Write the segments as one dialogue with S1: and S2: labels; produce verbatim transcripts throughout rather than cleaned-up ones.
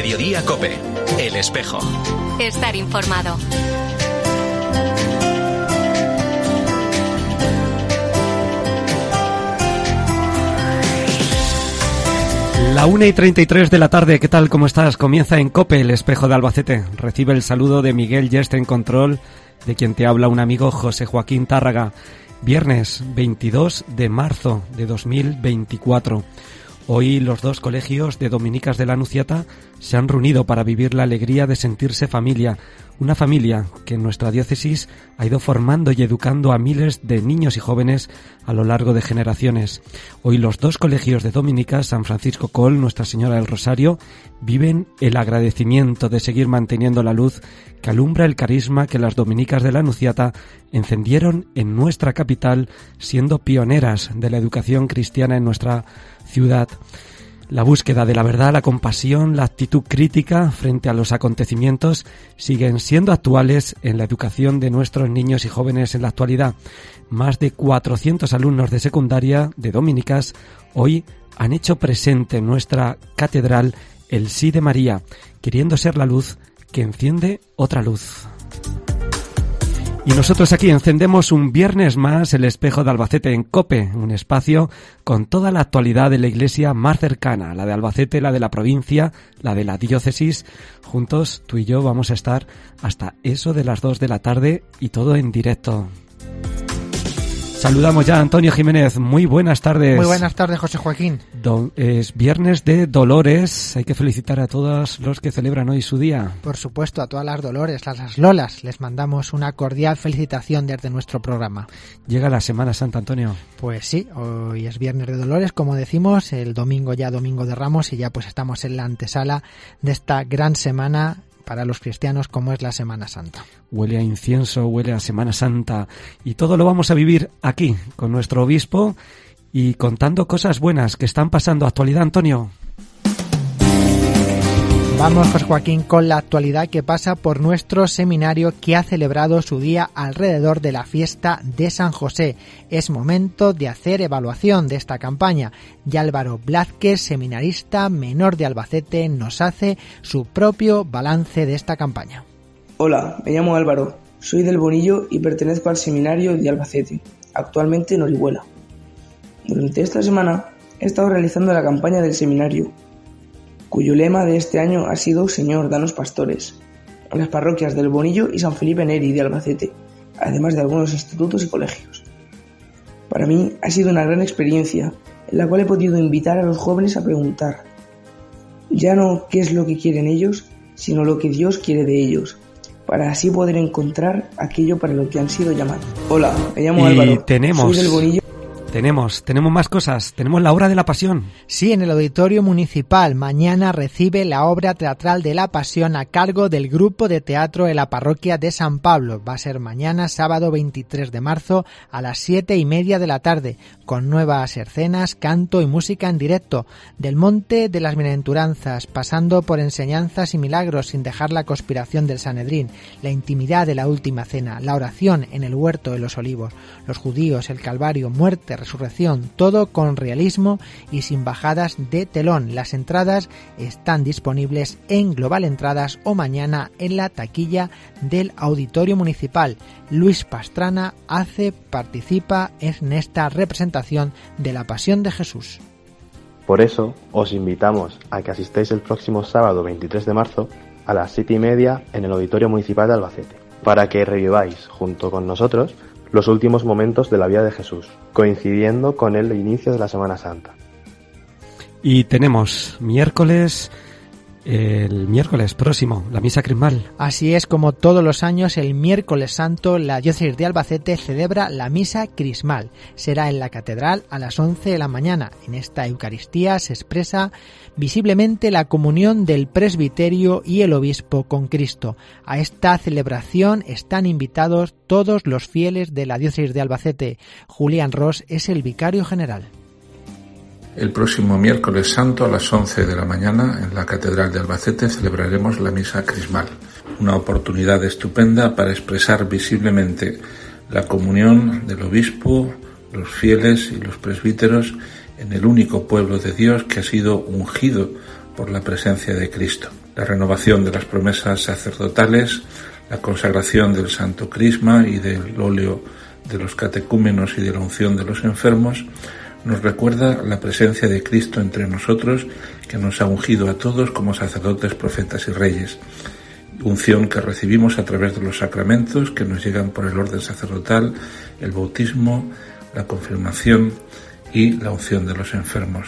S1: Mediodía COPE. El Espejo.
S2: Estar informado.
S3: La una y treinta y tres de la tarde, ¿qué tal? ¿Cómo estás? Comienza en COPE, el Espejo de Albacete. Recibe el saludo de Miguel Yeste en control, de quien te habla un amigo José Joaquín Tárraga. Viernes veintidós de marzo de dos mil veinticuatro. Hoy los dos colegios de Dominicas de la Anunciata se han reunido para vivir la alegría de sentirse familia. Una familia que en nuestra diócesis ha ido formando y educando a miles de niños y jóvenes a lo largo de generaciones. Hoy los dos colegios de Dominicas, San Francisco Coll, Nuestra Señora del Rosario, viven el agradecimiento de seguir manteniendo la luz que alumbra el carisma que las Dominicas de la Anunciata encendieron en nuestra capital, siendo pioneras de la educación cristiana en nuestra ciudad. La búsqueda de la verdad, la compasión, la actitud crítica frente a los acontecimientos siguen siendo actuales en la educación de nuestros niños y jóvenes en la actualidad. Más de cuatrocientos alumnos de secundaria de Dominicas hoy han hecho presente en nuestra catedral el sí de María, queriendo ser la luz que enciende otra luz. Y nosotros aquí encendemos un viernes más el Espejo de Albacete en COPE, un espacio con toda la actualidad de la iglesia más cercana, la de Albacete, la de la provincia, la de la diócesis. Juntos, tú y yo vamos a estar hasta eso de las dos de la tarde y todo en directo. Saludamos ya a Antonio Jiménez. Muy buenas tardes.
S4: Muy buenas tardes, José Joaquín.
S3: Do- es viernes de Dolores. Hay que felicitar a todos los que celebran hoy su día.
S4: Por supuesto, a todas las Dolores, a las Lolas, les mandamos una cordial felicitación desde nuestro programa.
S3: Llega la Semana Santa, Antonio.
S4: Pues sí, hoy es viernes de Dolores, como decimos, el domingo ya Domingo de Ramos y ya pues estamos en la antesala de esta gran semana para los cristianos como es la Semana Santa.
S3: Huele a incienso, huele a Semana Santa y todo lo vamos a vivir aquí con nuestro obispo y contando cosas buenas que están pasando. Actualidad, Antonio.
S4: Vamos, José Joaquín, con la actualidad que pasa por nuestro seminario que ha celebrado su día alrededor de la fiesta de San José. Es momento de hacer evaluación de esta campaña y Álvaro Blázquez, seminarista menor de Albacete, nos hace su propio balance de esta campaña.
S5: Hola, me llamo Álvaro, soy del Bonillo y pertenezco al seminario de Albacete, actualmente en Orihuela. Durante esta semana he estado realizando la campaña del seminario, cuyo lema de este año ha sido Señor, danos pastores, en las parroquias del Bonillo y San Felipe Neri de Albacete, además de algunos institutos y colegios. Para mí ha sido una gran experiencia, en la cual he podido invitar a los jóvenes a preguntar, ya no qué es lo que quieren ellos, sino lo que Dios quiere de ellos, para así poder encontrar aquello para lo que han sido llamados. Hola, me llamo
S3: y
S5: Álvaro,
S3: tenemos...
S5: soy del Bonillo.
S3: Tenemos, tenemos más cosas. Tenemos la Hora de la Pasión.
S4: Sí, en el Auditorio Municipal. Mañana recibe la obra teatral de la Pasión a cargo del grupo de teatro de la parroquia de San Pablo. Va a ser mañana, sábado veintitrés de marzo, a las siete y media de la tarde, con nuevas escenas, canto y música en directo. Del Monte de las Bienaventuranzas, pasando por enseñanzas y milagros sin dejar la conspiración del Sanedrín, la intimidad de la Última Cena, la oración en el Huerto de los Olivos, los judíos, el Calvario, muerte, resurrección, todo con realismo y sin bajadas de telón. Las entradas están disponibles en Global Entradas o mañana en la taquilla del Auditorio Municipal. Luis Pastrana hace, participa en esta representación de la Pasión de Jesús.
S6: Por eso os invitamos a que asistáis el próximo sábado veintitrés de marzo a las siete y media en el Auditorio Municipal de Albacete, para que reviváis junto con nosotros los últimos momentos de la vida de Jesús, coincidiendo con el inicio de la Semana Santa.
S3: Y tenemos miércoles, el miércoles próximo, la misa crismal.
S4: Así es, como todos los años, el miércoles santo, la diócesis de Albacete celebra la misa crismal. Será en la catedral a las once de la mañana. En esta Eucaristía se expresa visiblemente la comunión del presbiterio y el obispo con Cristo. A esta celebración están invitados todos los fieles de la diócesis de Albacete. Julián Ros es el vicario general.
S7: El próximo miércoles santo a las once de la mañana en la Catedral de Albacete celebraremos la misa crismal, una oportunidad estupenda para expresar visiblemente la comunión del obispo, los fieles y los presbíteros en el único pueblo de Dios que ha sido ungido por la presencia de Cristo. La renovación de las promesas sacerdotales, la consagración del Santo Crisma y del óleo de los catecúmenos y de la unción de los enfermos nos recuerda la presencia de Cristo entre nosotros, que nos ha ungido a todos como sacerdotes, profetas y reyes. Unción que recibimos a través de los sacramentos que nos llegan por el orden sacerdotal, el bautismo, la confirmación y la unción de los enfermos.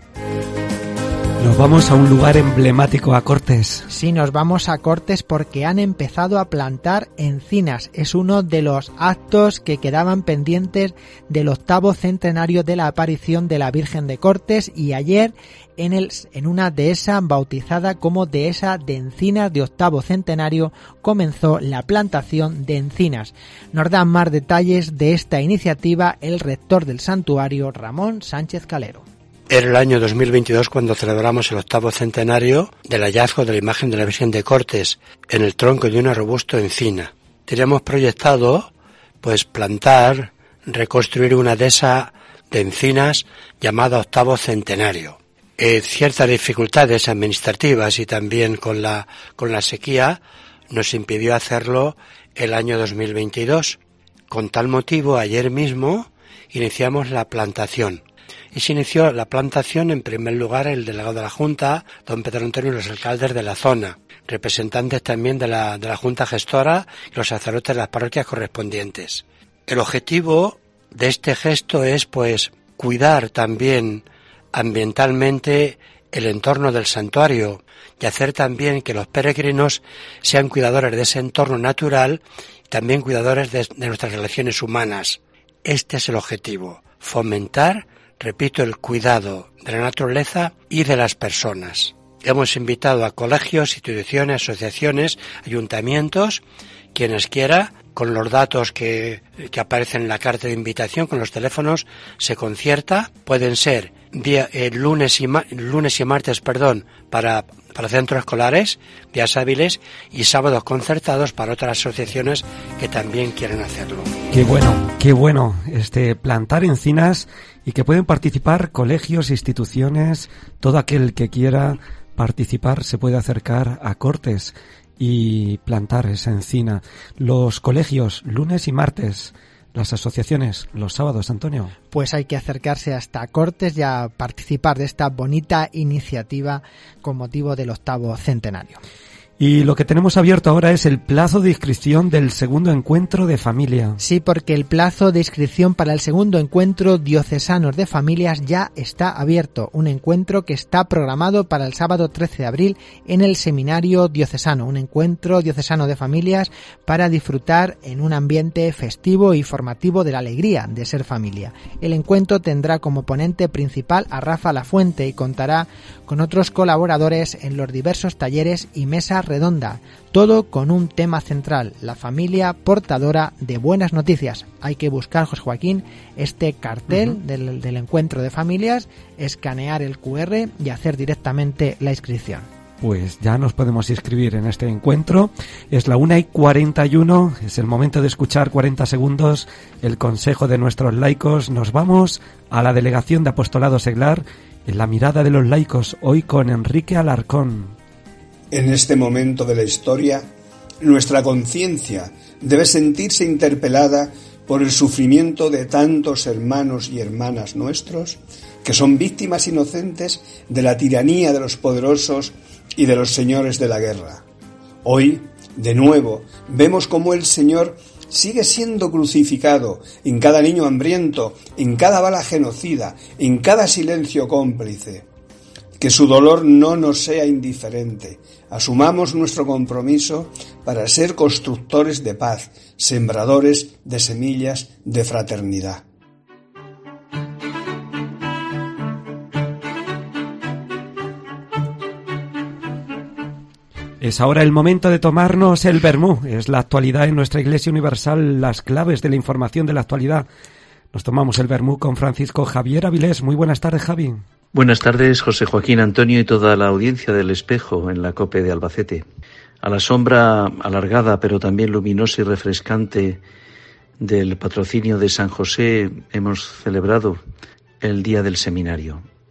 S3: Nos vamos a un lugar emblemático, a Cortes.
S4: Sí, nos vamos a Cortes porque han empezado a plantar encinas. Es uno de los actos que quedaban pendientes del octavo centenario de la aparición de la Virgen de Cortes, y ayer en, el, en una dehesa bautizada como Dehesa de Encinas de octavo centenario comenzó la plantación de encinas. Nos dan más detalles de esta iniciativa el rector del santuario, Ramón Sánchez Calero.
S8: Era el año dos mil veintidós cuando celebramos el octavo centenario del hallazgo de la imagen de la Virgen de Cortes en el tronco de una robusta encina. Teníamos proyectado pues plantar, reconstruir una dehesa de encinas llamada octavo centenario. Eh, ciertas dificultades administrativas y también con la con la sequía nos impidió hacerlo el año dos mil veintidós. Con tal motivo, ayer mismo iniciamos la plantación. Y se inició la plantación, en primer lugar, el delegado de la Junta, don Pedro Antonio, y los alcaldes de la zona, representantes también de la, de la Junta Gestora y los sacerdotes de las parroquias correspondientes. El objetivo de este gesto es, pues, cuidar también ambientalmente el entorno del santuario y hacer también que los peregrinos sean cuidadores de ese entorno natural y también cuidadores de, de nuestras relaciones humanas. Este es el objetivo, fomentar, repito, el cuidado de la naturaleza y de las personas. Hemos invitado a colegios, instituciones, asociaciones, ayuntamientos, quienes quiera, con los datos que, que aparecen en la carta de invitación, con los teléfonos, se concierta. Pueden ser día, eh, lunes, y ma, lunes y martes perdón, para, para centros escolares, días hábiles, y sábados concertados para otras asociaciones que también quieren hacerlo.
S3: Qué bueno, qué bueno, este plantar encinas, y que pueden participar colegios, instituciones, todo aquel que quiera participar se puede acercar a Cortes y plantar esa encina. Los colegios, lunes y martes. Las asociaciones, los sábados, Antonio.
S4: Pues hay que acercarse hasta Cortes y a participar de esta bonita iniciativa con motivo del octavo centenario.
S3: Y lo que tenemos abierto ahora es el plazo de inscripción del segundo encuentro de familia.
S4: Sí, porque el plazo de inscripción para el segundo encuentro diocesanos de familias ya está abierto. Un encuentro que está programado para el sábado trece de abril en el Seminario Diocesano. Un encuentro diocesano de familias para disfrutar en un ambiente festivo y formativo de la alegría de ser familia. El encuentro tendrá como ponente principal a Rafa Lafuente y contará con otros colaboradores en los diversos talleres y mesas redonda, todo con un tema central, la familia portadora de buenas noticias. Hay que buscar, José Joaquín, este cartel uh-huh. del, del encuentro de familias, escanear el cu erre y hacer directamente la inscripción.
S3: Pues ya nos podemos inscribir en este encuentro. Es la una y cuarenta y uno, es el momento de escuchar cuarenta segundos el consejo de nuestros laicos. Nos vamos a la Delegación de Apostolado Seglar en la mirada de los laicos, hoy con Enrique Alarcón.
S9: En este momento de la historia, nuestra conciencia debe sentirse interpelada por el sufrimiento de tantos hermanos y hermanas nuestros que son víctimas inocentes de la tiranía de los poderosos y de los señores de la guerra. Hoy, de nuevo, vemos cómo el Señor sigue siendo crucificado en cada niño hambriento, en cada bala genocida, en cada silencio cómplice. Que su dolor no nos sea indiferente. Asumamos nuestro compromiso para ser constructores de paz, sembradores de semillas de fraternidad.
S3: Es ahora el momento de tomarnos el vermú. Es la actualidad en nuestra Iglesia Universal, las claves de la información de la actualidad. Nos tomamos el vermú con Francisco Javier Avilés. Muy buenas tardes, Javi.
S10: Buenas tardes, José Joaquín, Antonio y toda la audiencia del Espejo en la COPE de Albacete. A la sombra alargada pero también luminosa y refrescante del patrocinio de San José hemos celebrado el Día del Seminario.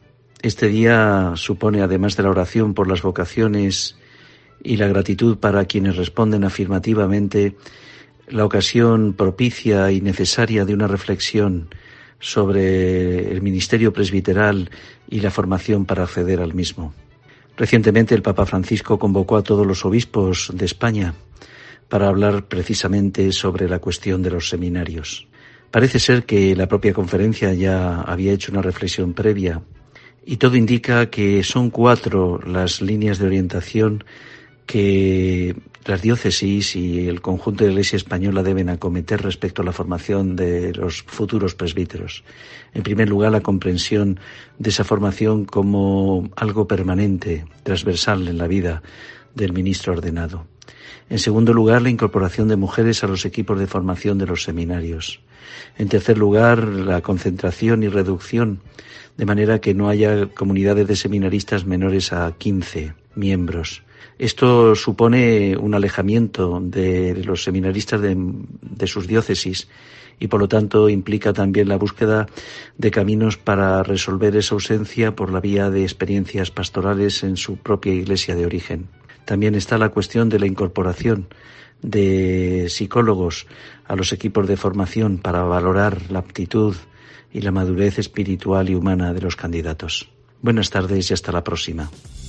S10: Este día supone, además de la oración por las vocaciones y la gratitud para quienes responden afirmativamente, la ocasión propicia y necesaria de una reflexión sobre el ministerio presbiteral y la formación para acceder al mismo. Recientemente el Papa Francisco convocó a todos los obispos de España para hablar precisamente sobre la cuestión de los seminarios. Parece ser que la propia conferencia ya había hecho una reflexión previa y todo indica que son cuatro las líneas de orientación que las diócesis y el conjunto de la Iglesia española deben acometer respecto a la formación de los futuros presbíteros. En primer lugar, la comprensión de esa formación como algo permanente, transversal en la vida del ministro ordenado. En segundo lugar, la incorporación de mujeres a los equipos de formación de los seminarios. En tercer lugar, la concentración y reducción, de manera que no haya comunidades de seminaristas menores a quince miembros. Esto supone un alejamiento de los seminaristas de, de sus diócesis y, por lo tanto, implica también la búsqueda de caminos para resolver esa ausencia por la vía de experiencias pastorales en su propia iglesia de origen. También está la cuestión de la incorporación de psicólogos a los equipos de formación para valorar la aptitud y la madurez espiritual y humana de los candidatos. Buenas tardes y hasta la próxima.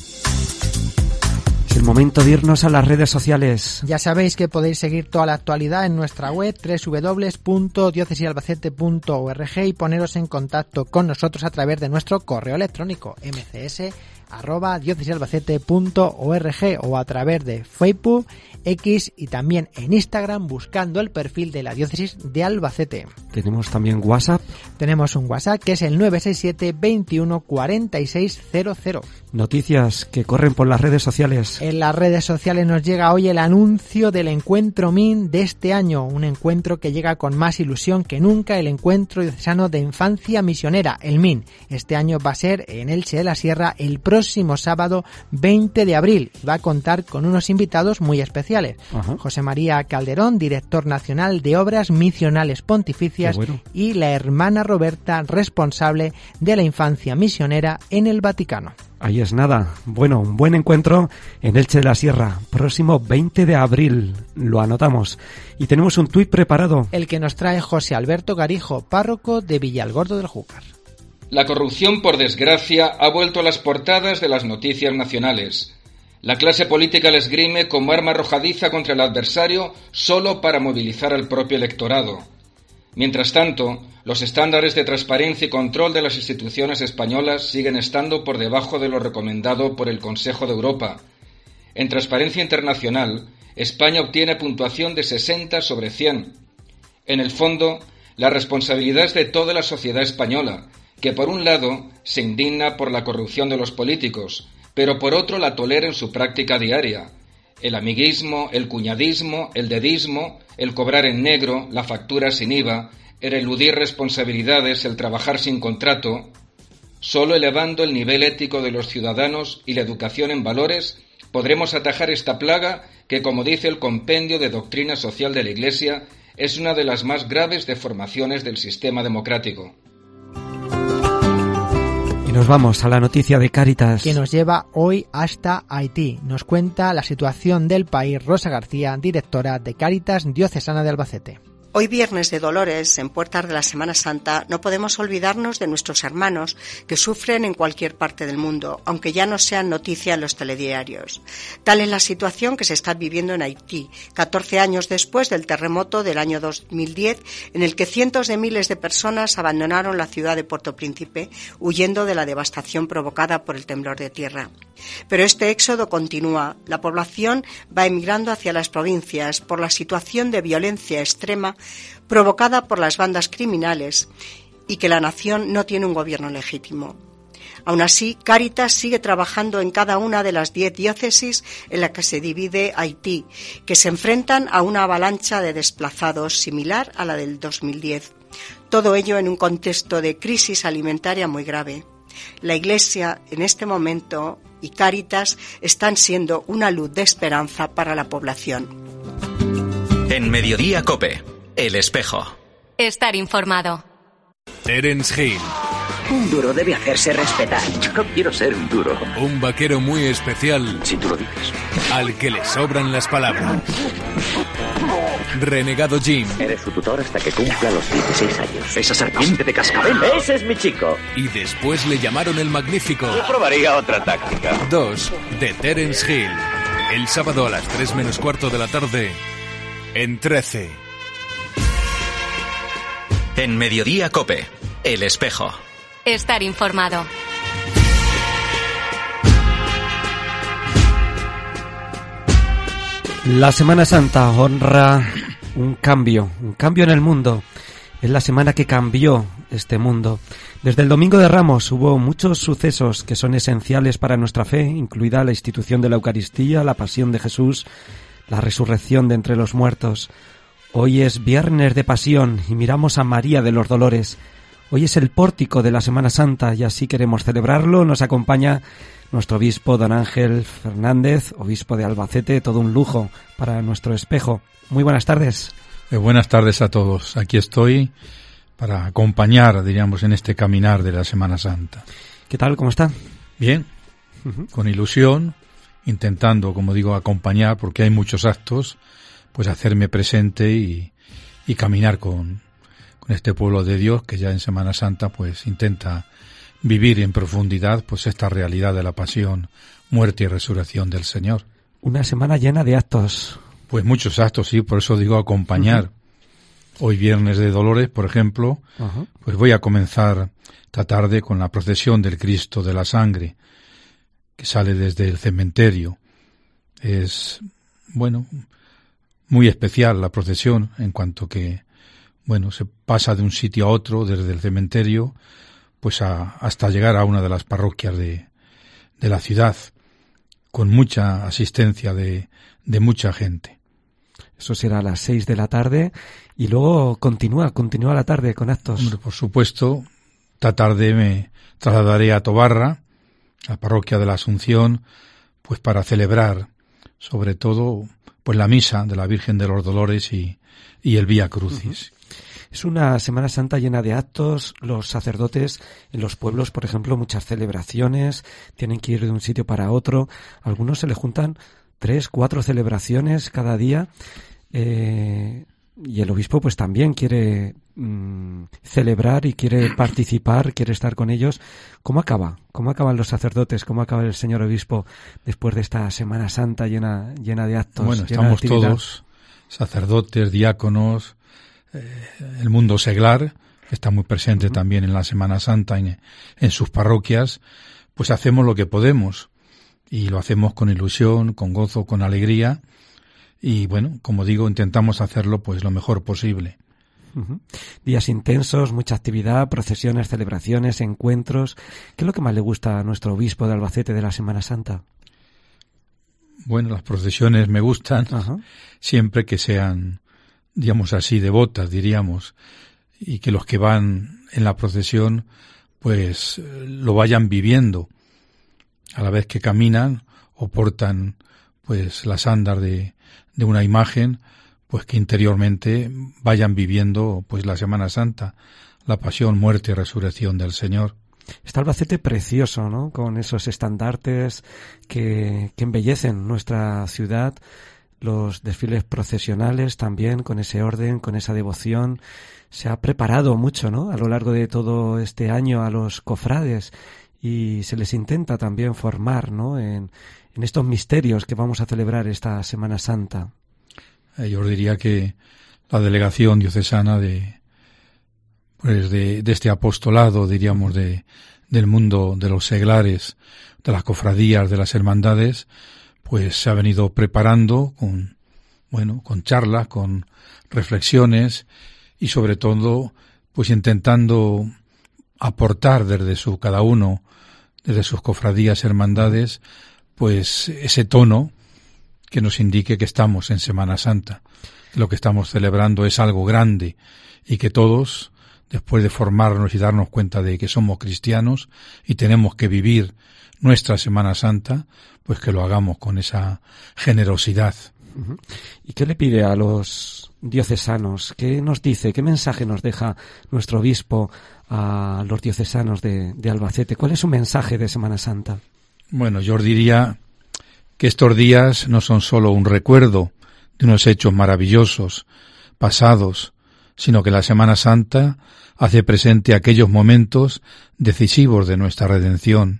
S3: Es el momento de irnos a las redes sociales.
S4: Ya sabéis que podéis seguir toda la actualidad en nuestra web doble u doble u doble u punto diócesis albacete punto org y poneros en contacto con nosotros a través de nuestro correo electrónico m c s arroba diócesis albacete punto org o a través de Facebook, X y también en Instagram buscando el perfil de la Diócesis de Albacete.
S3: Tenemos también WhatsApp.
S4: Tenemos un WhatsApp que es el nueve seis siete, veintiuno, cuarenta y seis cero cero.
S3: Noticias que corren por las redes sociales.
S4: En las redes sociales nos llega hoy el anuncio del encuentro M I N de este año, un encuentro que llega con más ilusión que nunca, el Encuentro Diocesano de Infancia Misionera, el M I N. Este año va a ser en Elche de la Sierra el próximo sábado veinte de abril y va a contar con unos invitados muy especiales. Ajá. José María Calderón, director nacional de Obras Misionales Pontificias, bueno. Y la hermana Roberta, responsable de la infancia misionera en el Vaticano.
S3: Ahí es nada. Bueno, un buen encuentro en Elche de la Sierra, próximo veinte de abril. Lo anotamos. Y tenemos un tuit preparado.
S4: El que nos trae José Alberto Garijo, párroco de Villalgordo del Júcar.
S11: La corrupción, por desgracia, ha vuelto a las portadas de las noticias nacionales. La clase política la esgrime como arma arrojadiza contra el adversario solo para movilizar al propio electorado. Mientras tanto, los estándares de transparencia y control de las instituciones españolas siguen estando por debajo de lo recomendado por el Consejo de Europa. En Transparencia Internacional, España obtiene puntuación de sesenta sobre cien. En el fondo, la responsabilidad es de toda la sociedad española, que por un lado se indigna por la corrupción de los políticos, pero por otro la tolera en su práctica diaria. El amiguismo, el cuñadismo, el dedismo, el cobrar en negro, la factura sin I V A, el eludir responsabilidades, el trabajar sin contrato. Solo elevando el nivel ético de los ciudadanos y la educación en valores podremos atajar esta plaga que, como dice el Compendio de Doctrina Social de la Iglesia, es una de las más graves deformaciones del sistema democrático.
S3: Nos vamos a la noticia de Cáritas,
S4: que nos lleva hoy hasta Haití. Nos cuenta la situación del país Rosa García, directora de Cáritas Diocesana de Albacete.
S12: Hoy viernes de Dolores, en puertas de la Semana Santa, no podemos olvidarnos de nuestros hermanos que sufren en cualquier parte del mundo, aunque ya no sean noticia en los telediarios. Tal es la situación que se está viviendo en Haití, catorce años después del terremoto del año dos mil diez, en el que cientos de miles de personas abandonaron la ciudad de Puerto Príncipe, huyendo de la devastación provocada por el temblor de tierra. Pero este éxodo continúa. La población va emigrando hacia las provincias por la situación de violencia extrema provocada por las bandas criminales y que la nación no tiene un gobierno legítimo. Aún así, Cáritas sigue trabajando en cada una de las diez diócesis en las que se divide Haití, que se enfrentan a una avalancha de desplazados similar a la del dos mil diez. Todo ello en un contexto de crisis alimentaria muy grave. La Iglesia, en este momento, y Cáritas están siendo una luz de esperanza para la población.
S1: En Mediodía COPE, El Espejo.
S2: Estar informado.
S13: Terence Hill. Un duro debe hacerse respetar. Yo no quiero ser un duro.
S14: Un vaquero muy especial.
S13: Si tú lo dices.
S14: Al que le sobran las palabras. Renegado Jim.
S13: Eres su tutor hasta que cumpla los dieciséis años. Esa serpiente de cascabel. Ese es mi chico.
S14: Y después le llamaron el Magnífico.
S13: Yo probaría otra táctica.
S14: Dos, de Terence Hill. El sábado a las tres menos cuarto de la tarde, en trece.
S1: En Mediodía Cope, El Espejo.
S2: Estar informado.
S3: La Semana Santa honra un cambio, un cambio en el mundo. Es la semana que cambió este mundo. Desde el Domingo de Ramos hubo muchos sucesos que son esenciales para nuestra fe, incluida la institución de la Eucaristía, la pasión de Jesús, la resurrección de entre los muertos. Hoy es Viernes de Pasión y miramos a María de los Dolores. Hoy es el pórtico de la Semana Santa y así queremos celebrarlo. Nos acompaña nuestro obispo don Ángel Fernández, obispo de Albacete, todo un lujo para nuestro espejo. Muy buenas tardes.
S15: Eh, buenas tardes a todos. Aquí estoy para acompañar, diríamos, en este caminar de la Semana Santa.
S3: ¿Qué tal? ¿Cómo está?
S15: Bien, uh-huh. Con ilusión, intentando, como digo, acompañar, porque hay muchos actos, pues hacerme presente y, y caminar con, con este pueblo de Dios que ya en Semana Santa pues intenta vivir en profundidad pues esta realidad de la pasión, muerte y resurrección del Señor.
S3: Una semana llena de actos.
S15: Pues muchos actos, sí, por eso digo acompañar. Uh-huh. Hoy Viernes de Dolores, por ejemplo, uh-huh. pues voy a comenzar esta tarde con la procesión del Cristo de la Sangre, que sale desde el cementerio. Es, bueno, muy especial la procesión en cuanto que, bueno, se pasa de un sitio a otro desde el cementerio, pues a, hasta llegar a una de las parroquias de, de la ciudad, con mucha asistencia de, de mucha gente.
S3: Eso será a las seis de la tarde y luego continúa, continúa la tarde con actos.
S15: Hombre, por supuesto, esta tarde me trasladaré a Tobarra, la parroquia de la Asunción, pues para celebrar, sobre todo, pues la misa de la Virgen de los Dolores y, y el Vía Crucis.
S3: Uh-huh. Es una Semana Santa llena de actos. Los sacerdotes en los pueblos, por ejemplo, muchas celebraciones, tienen que ir de un sitio para otro. A algunos se les juntan tres, cuatro celebraciones cada día. Eh, y el obispo pues también quiere mmm, celebrar y quiere participar, quiere estar con ellos. ¿Cómo acaba? ¿Cómo acaban los sacerdotes? ¿Cómo acaba el señor obispo después de esta Semana Santa llena, llena de actos?
S15: Bueno, estamos todos, sacerdotes, diáconos, eh, el mundo seglar, que está muy presente uh-huh. también en la Semana Santa, en, en sus parroquias, pues hacemos lo que podemos. Y lo hacemos con ilusión, con gozo, con alegría. Y bueno, como digo, intentamos hacerlo pues lo mejor posible.
S3: Uh-huh. Días intensos, mucha actividad, procesiones, celebraciones, encuentros. ¿Qué es lo que más le gusta a nuestro obispo de Albacete de la Semana Santa?
S15: Bueno, las procesiones me gustan, uh-huh. siempre que sean, digamos así, devotas, diríamos, y que los que van en la procesión pues lo vayan viviendo. A la vez que caminan o portan pues las andas de, de una imagen, pues que interiormente vayan viviendo pues la Semana Santa, la pasión, muerte y resurrección del Señor.
S3: Está Albacete precioso, ¿no? Con esos estandartes que, que embellecen nuestra ciudad, los desfiles procesionales también, con ese orden, con esa devoción. Se ha preparado mucho, ¿no? A lo largo de todo este año a los cofrades. Y se les intenta también formar, ¿no? En, en estos misterios que vamos a celebrar esta Semana Santa.
S15: Eh, yo os diría que la delegación diocesana de, pues de, de este apostolado, diríamos, de, del mundo de los seglares, de las cofradías, de las hermandades, pues se ha venido preparando con, bueno, con charlas, con reflexiones y sobre todo, pues intentando aportar desde su cada uno, desde sus cofradías, hermandades, pues ese tono que nos indique que estamos en Semana Santa. Lo que estamos celebrando es algo grande y que todos, después de formarnos y darnos cuenta de que somos cristianos y tenemos que vivir nuestra Semana Santa, pues que lo hagamos con esa generosidad.
S3: Uh-huh. ¿Y qué le pide a los diocesanos? ¿Qué nos dice? ¿Qué mensaje nos deja nuestro obispo a los diocesanos de, de Albacete? ¿Cuál es su mensaje de Semana Santa?
S15: Bueno, yo os diría que estos días no son solo un recuerdo de unos hechos maravillosos, pasados, sino que la Semana Santa hace presente aquellos momentos decisivos de nuestra redención.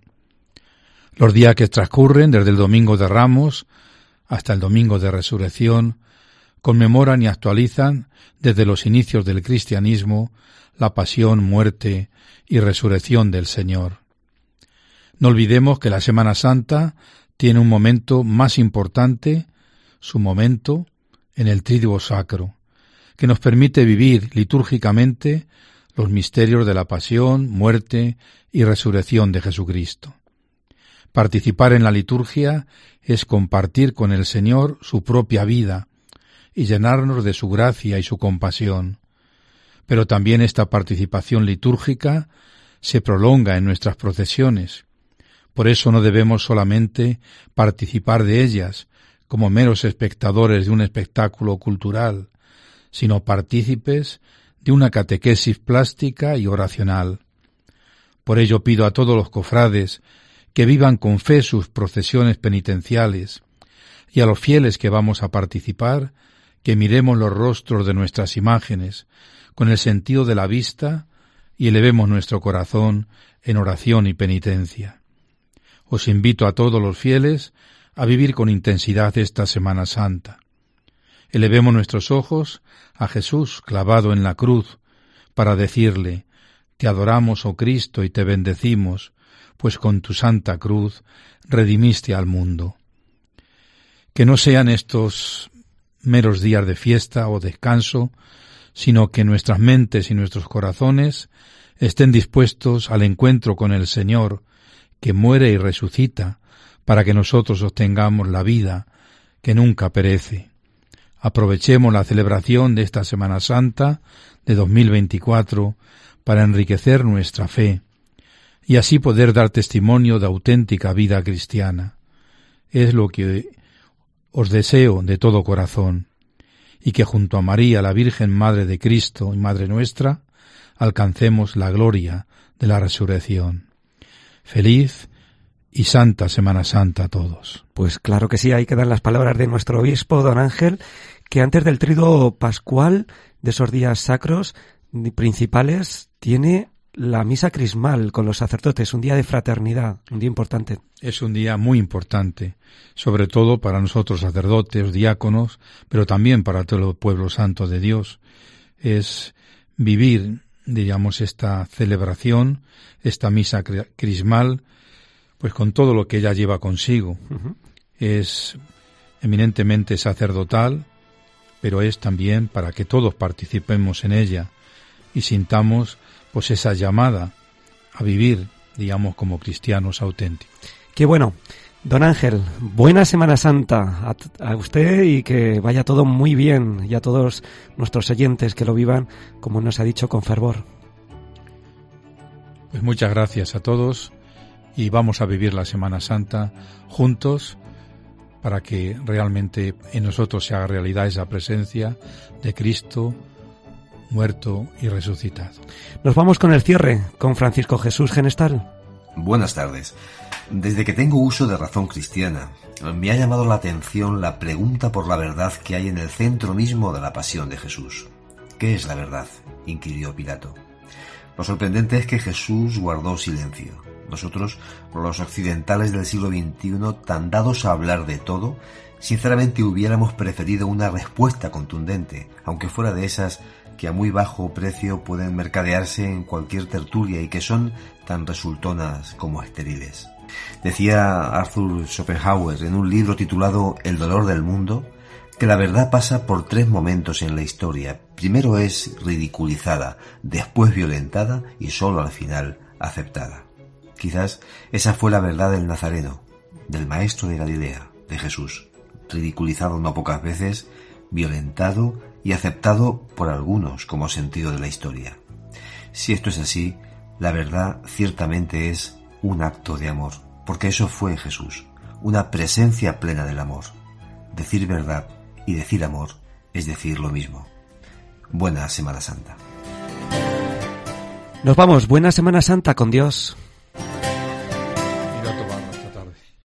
S15: Los días que transcurren desde el Domingo de Ramos hasta el Domingo de Resurrección conmemoran y actualizan desde los inicios del cristianismo la pasión, muerte y resurrección del Señor. No olvidemos que la Semana Santa tiene un momento más importante, su momento en el Triduo Sacro, que nos permite vivir litúrgicamente los misterios de la pasión, muerte y resurrección de Jesucristo. Participar en la liturgia es compartir con el Señor su propia vida y llenarnos de su gracia y su compasión. Pero también esta participación litúrgica se prolonga en nuestras procesiones. Por eso no debemos solamente participar de ellas como meros espectadores de un espectáculo cultural, sino partícipes de una catequesis plástica y oracional. Por ello pido a todos los cofrades que vivan con fe sus procesiones penitenciales, y a los fieles que vamos a participar, que miremos los rostros de nuestras imágenes con el sentido de la vista y elevemos nuestro corazón en oración y penitencia. Os invito a todos los fieles a vivir con intensidad esta Semana Santa. Elevemos nuestros ojos a Jesús clavado en la cruz para decirle: te adoramos, oh Cristo, y te bendecimos, pues con tu santa cruz redimiste al mundo. Que no sean estos meros días de fiesta o descanso, sino que nuestras mentes y nuestros corazones estén dispuestos al encuentro con el Señor, que muere y resucita, para que nosotros obtengamos la vida que nunca perece. Aprovechemos la celebración de esta Semana Santa de dos mil veinticuatro para enriquecer nuestra fe y así poder dar testimonio de auténtica vida cristiana. Es lo que os deseo de todo corazón, y que junto a María, la Virgen Madre de Cristo y Madre nuestra, alcancemos la gloria de la resurrección. Feliz y santa Semana Santa a todos.
S3: Pues claro que sí, ahí quedan las palabras de nuestro obispo, don Ángel, que antes del Triduo Pascual, de esos días sacros principales, tiene la misa crismal con los sacerdotes, un día de fraternidad, un día importante.
S15: Es un día muy importante, sobre todo para nosotros sacerdotes, diáconos, pero también para todo el pueblo santo de Dios. Es vivir, digamos, esta celebración, esta misa crismal, pues con todo lo que ella lleva consigo. Uh-huh. Es eminentemente sacerdotal, pero es también para que todos participemos en ella y sintamos pues esa llamada a vivir, digamos, como cristianos auténticos.
S3: Qué bueno. Don Ángel, buena Semana Santa a, a usted y que vaya todo muy bien, y a todos nuestros oyentes que lo vivan, como nos ha dicho, con fervor.
S15: Pues muchas gracias a todos y vamos a vivir la Semana Santa juntos para que realmente en nosotros se haga realidad esa presencia de Cristo muerto y resucitado.
S3: Nos vamos con el cierre, con Francisco Jesús Genestal.
S16: Buenas tardes. Desde que tengo uso de razón cristiana, me ha llamado la atención la pregunta por la verdad que hay en el centro mismo de la pasión de Jesús. ¿Qué es la verdad?, inquirió Pilato. Lo sorprendente es que Jesús guardó silencio. Nosotros, los occidentales del siglo veintiuno, tan dados a hablar de todo, sinceramente hubiéramos preferido una respuesta contundente, aunque fuera de esas que a muy bajo precio pueden mercadearse en cualquier tertulia y que son tan resultonas como estériles. Decía Arthur Schopenhauer en un libro titulado El dolor del mundo que la verdad pasa por tres momentos en la historia. Primero es ridiculizada, después violentada y solo al final aceptada. Quizás esa fue la verdad del Nazareno, del Maestro de Galilea, de Jesús, ridiculizado no pocas veces, violentado y aceptado por algunos como sentido de la historia. Si esto es así, la verdad ciertamente es un acto de amor, porque eso fue Jesús, una presencia plena del amor. Decir verdad y decir amor es decir lo mismo. Buena Semana Santa.
S3: Nos vamos, buena Semana Santa con Dios.